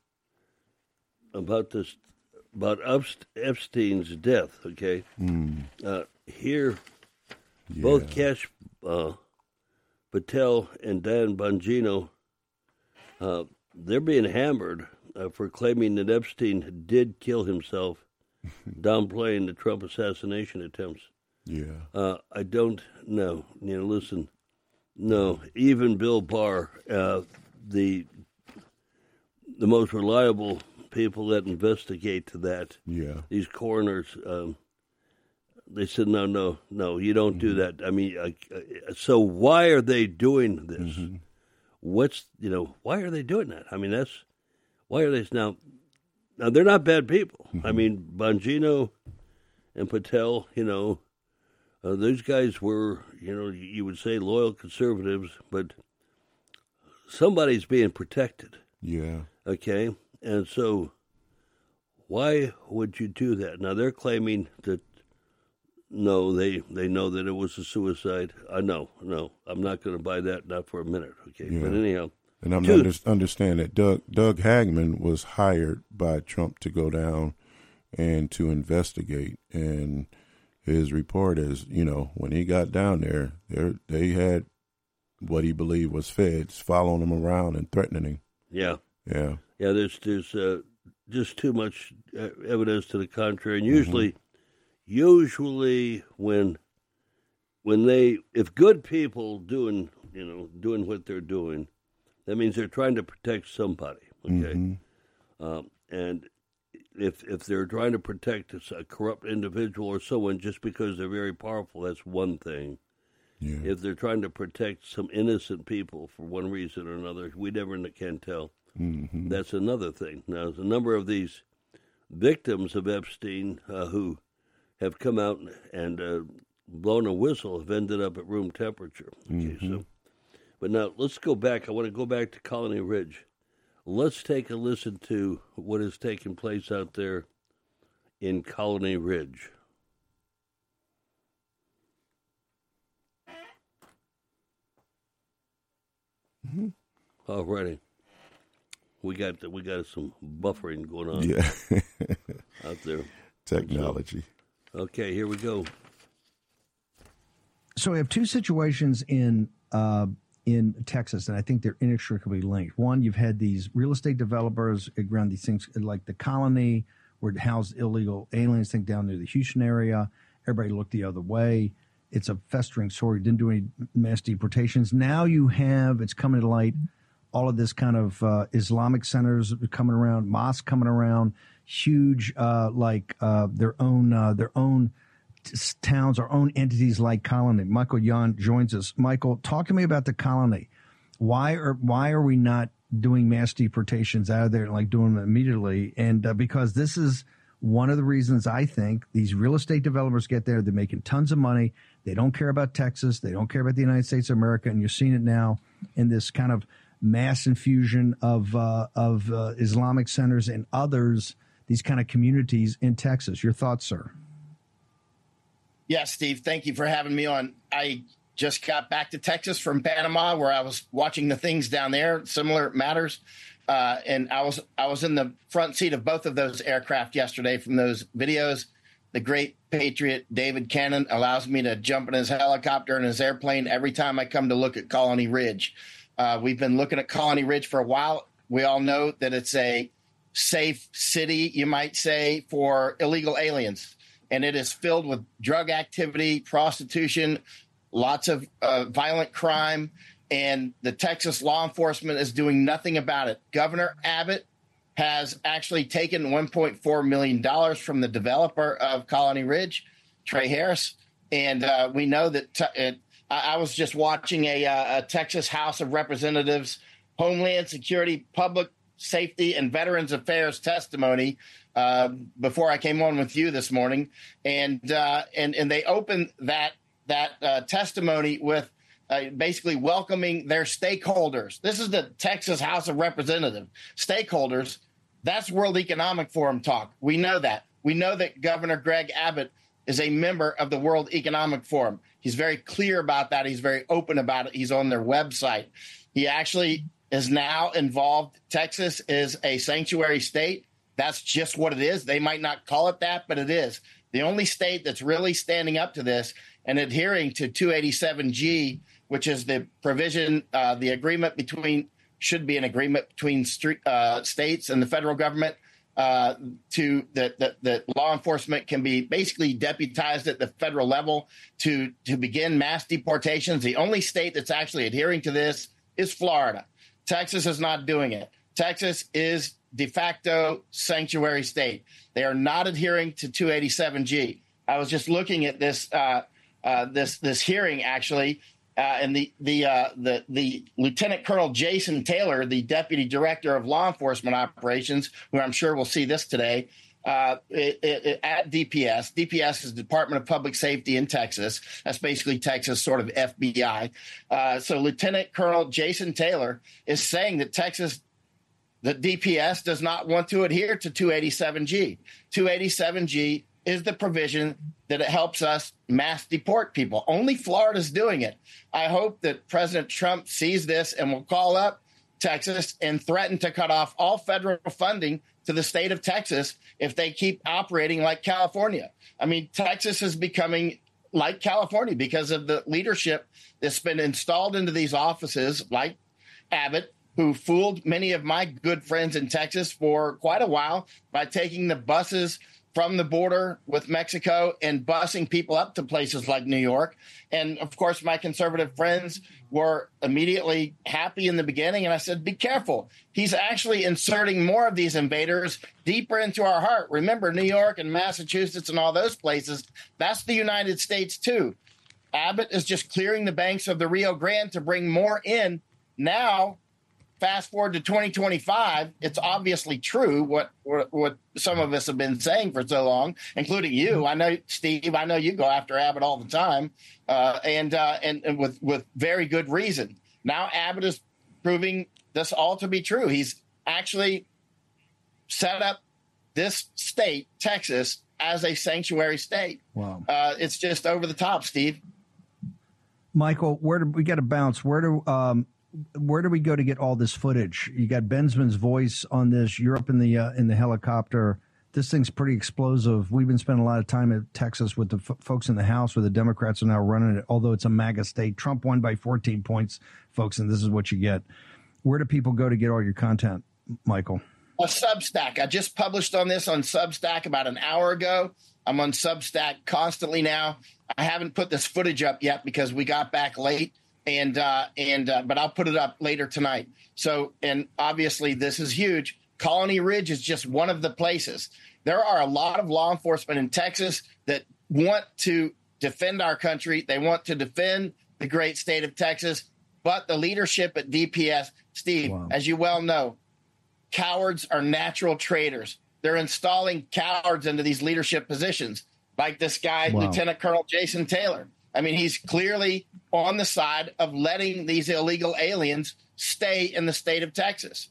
Speaker 12: about this, about Epstein's death. Okay,
Speaker 15: mm.
Speaker 12: uh, here,
Speaker 15: yeah.
Speaker 12: both Kash uh, Patel and Dan Bongino, uh, they're being hammered uh, for claiming that Epstein did kill himself, downplaying the Trump assassination attempts.
Speaker 15: Yeah,
Speaker 12: uh, I don't know. You know, listen, no, even Bill Barr, uh, the the most reliable people that investigate to that,
Speaker 15: yeah,
Speaker 12: these coroners, um, they said, no, no, no, you don't mm-hmm. do that. I mean, uh, uh, so why are they doing this?
Speaker 15: Mm-hmm.
Speaker 12: What's, you know, why are they doing that? I mean, that's, why are they, now, now they're not bad people. Mm-hmm. I mean, Bongino and Patel, you know, uh, those guys were, you know, you would say loyal conservatives, but somebody's being protected.
Speaker 15: Yeah.
Speaker 12: Okay, and so why would you do that? Now, they're claiming that, no, they, they know that it was a suicide. I uh, know, no, I'm not going to buy that, not for a minute, okay?
Speaker 15: Yeah.
Speaker 12: But anyhow.
Speaker 15: And I'm under, understand that Doug, Doug Hagman was hired by Trump to go down and to investigate, and his report is, you know, when he got down there, they had what he believed was feds following him around and threatening him.
Speaker 12: Yeah.
Speaker 15: Yeah.
Speaker 12: Yeah, there's there's uh, just too much uh, evidence to the contrary. And usually, mm-hmm. usually when when they, if good people doing, you know, doing what they're doing, that means they're trying to protect somebody, okay?
Speaker 15: Mm-hmm.
Speaker 12: Um, and if if they're trying to protect a corrupt individual or someone just because they're very powerful, that's one thing.
Speaker 15: Yeah.
Speaker 12: If they're trying to protect some innocent people for one reason or another, we never can tell.
Speaker 15: Mm-hmm.
Speaker 12: That's another thing. Now, there's a number of these victims of Epstein uh, who have come out and uh, blown a whistle have ended up at room temperature. Okay,
Speaker 15: mm-hmm.
Speaker 12: so, but now let's go back. I want to go back to Colony Ridge. Let's take a listen to what is taking place out there in Colony Ridge.
Speaker 15: Mm-hmm.
Speaker 12: All righty. We got we got some buffering going on.
Speaker 15: Yeah.
Speaker 12: out there.
Speaker 15: Technology.
Speaker 12: So, okay, here we go.
Speaker 16: So we have two situations in uh, in Texas, and I think they're inextricably linked. One, you've had these real estate developers around these things like the Colony, where it housed illegal aliens, think down near the Houston area. Everybody looked the other way. It's a festering story. Didn't do any mass deportations. Now you have, it's coming to light, all of this kind of uh, Islamic centers coming around, mosques coming around, huge, uh, like uh, their own uh, their own t- towns, our own entities like Colony. Michael Yon joins us. Michael, talk to me about the Colony. Why are why are we not doing mass deportations out of there, like doing them immediately? And uh, because this is one of the reasons I think these real estate developers get there. They're making tons of money. They don't care about Texas. They don't care about the United States of America. And you're seeing it now in this kind of mass infusion of uh, of uh, Islamic centers and others, these kind of communities in Texas. Your thoughts, sir?
Speaker 17: Yeah, Steve, thank you for having me on. I just got back to Texas from Panama, where I was watching the things down there, similar matters. Uh, and I was I was in the front seat of both of those aircraft yesterday from those videos. The great patriot David Cannon allows me to jump in his helicopter and his airplane every time I come to look at Colony Ridge. Uh, we've been looking at Colony Ridge for a while. We all know that it's a safe city, you might say, for illegal aliens. And it is filled with drug activity, prostitution, lots of uh, violent crime. And the Texas law enforcement is doing nothing about it. Governor Abbott has actually taken one point four million dollars from the developer of Colony Ridge, Trey Harris. And uh, we know that t- it, I, I was just watching a, uh, a Texas House of Representatives Homeland Security, Public Safety, and Veterans Affairs testimony uh, before I came on with you this morning, and uh, and and they opened that that uh, testimony with uh, basically welcoming their stakeholders. This is the Texas House of Representatives stakeholders. That's World Economic Forum talk. We know that. We know that Governor Greg Abbott is a member of the World Economic Forum. He's very clear about that. He's very open about it. He's on their website. He actually is now involved. Texas is a sanctuary state. That's just what it is. They might not call it that, but it is. The only state that's really standing up to this and adhering to two eighty-seven G, which is the provision, uh, the agreement between, should be an agreement between street, uh, states and the federal government, uh, to that, that, that law enforcement can be basically deputized at the federal level to, to begin mass deportations. The only state that's actually adhering to this is Florida. Texas is not doing it. Texas is de facto sanctuary state. They are not adhering to two eighty-seven G. I was just looking at this uh, uh, this this hearing actually, uh, and the the uh, the the Lieutenant Colonel Jason Taylor, the Deputy Director of Law Enforcement Operations, who I'm sure will see this today, uh, it, it, at D P S. D P S is the Department of Public Safety in Texas. That's basically Texas sort of F B I. Uh, so Lieutenant Colonel Jason Taylor is saying that Texas, that D P S does not want to adhere to two eighty-seven G. two eighty-seven G is the provision that it helps us mass deport people. Only Florida's doing it. I hope that President Trump sees this and will call up Texas and threaten to cut off all federal funding to the state of Texas if they keep operating like California. I mean, Texas is becoming like California because of the leadership that's been installed into these offices, like Abbott, who fooled many of my good friends in Texas for quite a while by taking the buses from the border with Mexico and busing people up to places like New York. And of course, my conservative friends were immediately happy in the beginning. And I said, be careful. He's actually inserting more of these invaders deeper into our heart. Remember, New York and Massachusetts and all those places, that's the United States too. Abbott is just clearing the banks of the Rio Grande to bring more in. Now, fast forward to twenty twenty-five, it's obviously true what, what what some of us have been saying for so long, including you. I know, Steve, I know you go after Abbott all the time, uh, and, uh, and and with with very good reason. Now Abbott is proving this all to be true. He's actually set up this state, Texas, as a sanctuary state.
Speaker 16: Wow.
Speaker 17: Uh, it's just over the top, Steve.
Speaker 16: Michael, where do we got to bounce? Where do um, where do we go to get all this footage? You got Bensman's voice on this. You're up in the uh, in the helicopter. This thing's pretty explosive. We've been spending a lot of time at Texas with the f- folks in the House, where the Democrats are now running it. Although it's a MAGA state, Trump won by fourteen points, folks, and this is what you get. Where do people go to get all your content, Michael?
Speaker 17: A Substack. I just published on this on Substack about an hour ago. I'm on Substack constantly now. I haven't put this footage up yet because we got back late. And uh, and uh, but I'll put it up later tonight. So, and obviously this is huge. Colony Ridge is just one of the places. There are a lot of law enforcement in Texas that want to defend our country. They want to defend the great state of Texas. But the leadership at D P S, Steve, wow. as you well know, cowards are natural traitors. They're installing cowards into these leadership positions, like this guy, wow. Lieutenant Colonel Jason Taylor. I mean, he's clearly on the side of letting these illegal aliens stay in the state of Texas.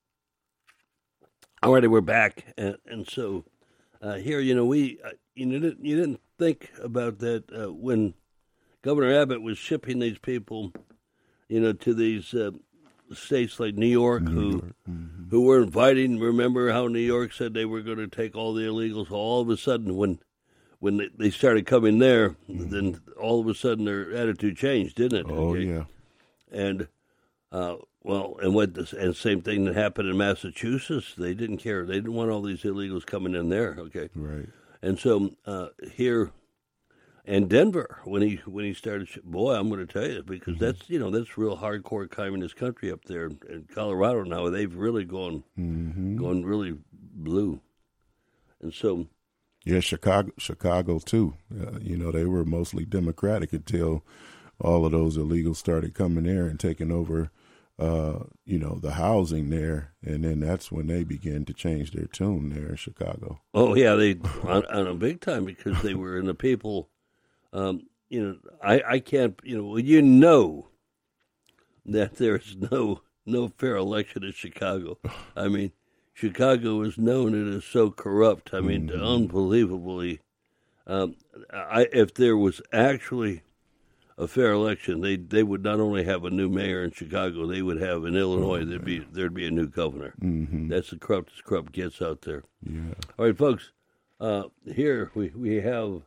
Speaker 12: All righty, we're back. And, and so uh, here, you know, we uh, you, didn't, you didn't think about that uh, when Governor Abbott was shipping these people, you know, to these uh, states like New York, New who York. Mm-hmm. who were inviting. Remember how New York said they were going to take all the illegals? All of a sudden, when When they started coming there, mm. then all of a sudden their attitude changed, didn't it?
Speaker 15: Oh,
Speaker 12: okay.
Speaker 15: yeah.
Speaker 12: And, uh, well, and what this, and same thing that happened in Massachusetts. They didn't care. They didn't want all these illegals coming in there, okay?
Speaker 15: Right.
Speaker 12: And so uh, here in Denver, when he when he started, boy, I'm going to tell you, because mm-hmm. that's, you know, that's real hardcore communist country up there. In Colorado now, they've really gone,
Speaker 15: mm-hmm.
Speaker 12: gone really blue. And so...
Speaker 15: Yeah, Chicago, Chicago too. Uh, you know, they were mostly Democratic until all of those illegals started coming there and taking over, uh, you know, the housing there. And then that's when they began to change their tune there in Chicago.
Speaker 12: Oh, yeah, they on, on a big time because they were in the people. Um, you know, I, I can't, you know, you know that there's no no fair election in Chicago. I mean, Chicago is known it is so corrupt. I mean, mm-hmm. unbelievably. Um, I, if there was actually a fair election, they they would not only have a new mayor in Chicago, they would have in Illinois. Oh, there'd be there'd be a new governor.
Speaker 15: Mm-hmm.
Speaker 12: That's the corrupt as corrupt gets out there.
Speaker 15: Yeah.
Speaker 12: All right, folks. Uh, here we we have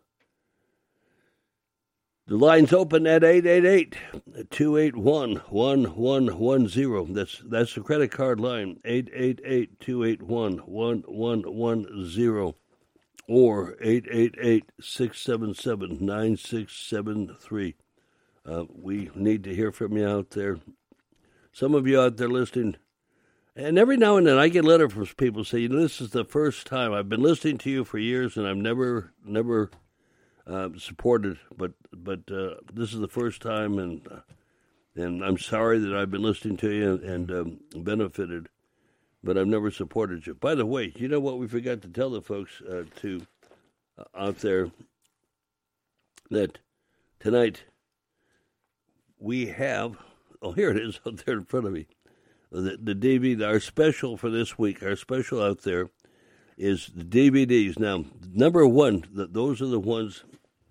Speaker 12: the lines open at eight eight eight, two eight one, one one one zero. That's that's the credit card line, eight eight eight, two eight one, one one one zero. Or eight eight eight, six seven seven, nine six seven three. Uh, we need to hear from you out there. Some of you out there listening, and every now and then I get a letter from people saying, you know, this is the first time I've been listening to you for years, and I've never, never uh, supported, but but uh, this is the first time, and uh, and I'm sorry that I've been listening to you and, and um, benefited. But I've never supported you. By the way, you know what we forgot to tell the folks uh, to uh, out there that tonight we have. Oh, here it is out there in front of me. The, the D V D, our special for this week, our special out there is the D V Ds. Now, number one, the, those are the ones,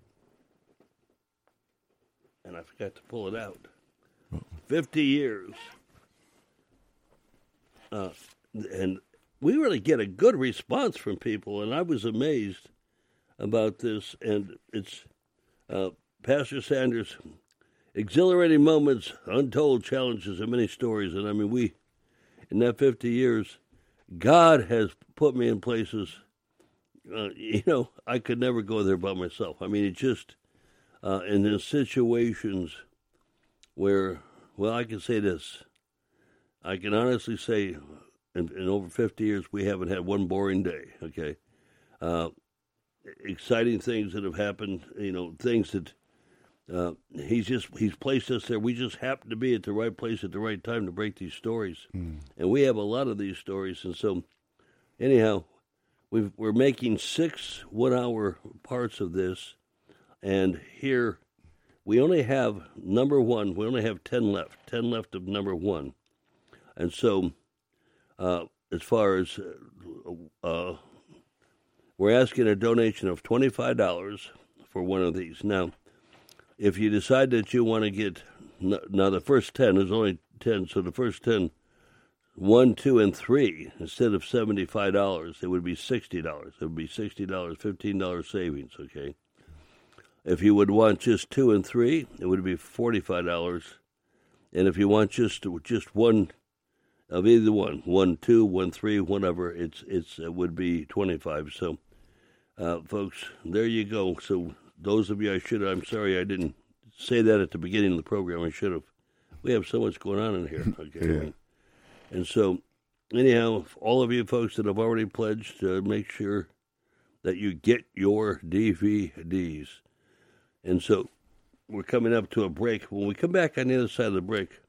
Speaker 12: and I forgot to pull it out. Fifty years. Uh, And we really get a good response from people, and I was amazed about this. And it's uh, Pastor Sanders, exhilarating moments, untold challenges, and many stories. And I mean, we, in that fifty years, God has put me in places, uh, you know, I could never go there by myself. I mean, it just, uh, and in situations where, well, I can say this. I can honestly say, In, in over fifty years, we haven't had one boring day, okay? Uh, exciting things that have happened, you know, things that uh, he's just, he's placed us there. We just happen to be at the right place at the right time to break these stories. Mm. And we have a lot of these stories. And so, anyhow, we've, we're making six one-hour parts of this. And here, we only have number one. We only have ten left, ten left of number one. And so... Uh, as far as uh, uh, we're asking a donation of twenty-five dollars for one of these. Now, if you decide that you want to get, now the first ten, there's only ten, so the first ten, one, two, and three, instead of seventy-five dollars, it would be sixty dollars. It would be sixty dollars, fifteen dollars savings, okay? If you would want just two and three, it would be forty-five dollars. And if you want just just one of either one, one, two, one, three, whatever, it's it's it would be twenty-five. So, uh, folks, there you go. So those of you, I should, I'm sorry I didn't say that at the beginning of the program. I should have. We have so much going on in here. Okay, yeah. I mean, and so, anyhow, all of you folks that have already pledged, uh, make sure that you get your D V Ds. And so, we're coming up to a break. When we come back on the other side of the break,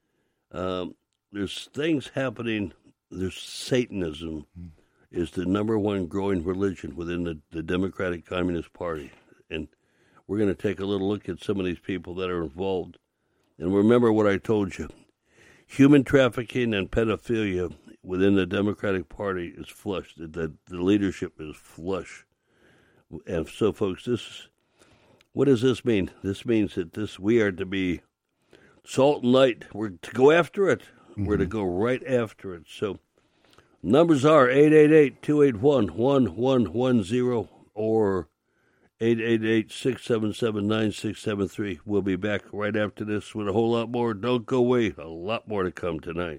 Speaker 12: um, there's things happening. There's Satanism mm. is the number one growing religion within the, the Democratic Communist Party. And we're going to take a little look at some of these people that are involved. And remember what I told you. Human trafficking and pedophilia within the Democratic Party is flush. The, the, the leadership is flush. And so, folks, this what does this mean? This means that this we are to be salt and light. We're to go after it. Mm-hmm. We're to go right after it. So numbers are eight eight eight, two eight one, one one one zero or eight eight eight, six seven seven, nine six seven three. We'll be back right after this with a whole lot more. Don't go away. A lot more to come tonight.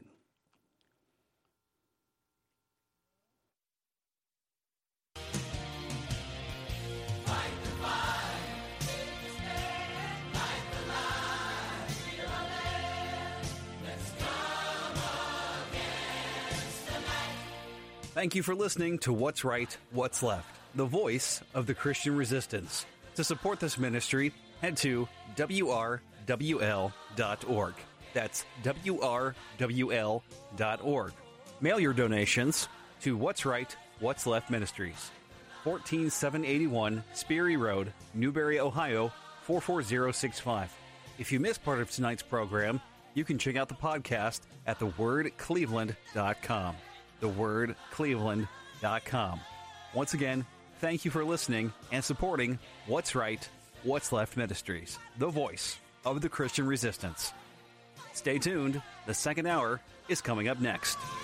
Speaker 4: Thank you for listening to What's Right, What's Left, the voice of the Christian resistance. To support this ministry, head to W R w l dot org. That's W R W L dot org. Mail your donations to What's Right, What's Left Ministries, one four seven eight one Speary Road, Newberry, Ohio, four four zero six five. If you missed part of tonight's program, you can check out the podcast at the word cleveland dot com. the word cleveland dot com. Once again, thank you for listening and supporting What's Right, What's Left Ministries, the voice of the Christian resistance. Stay tuned. The second hour is coming up next.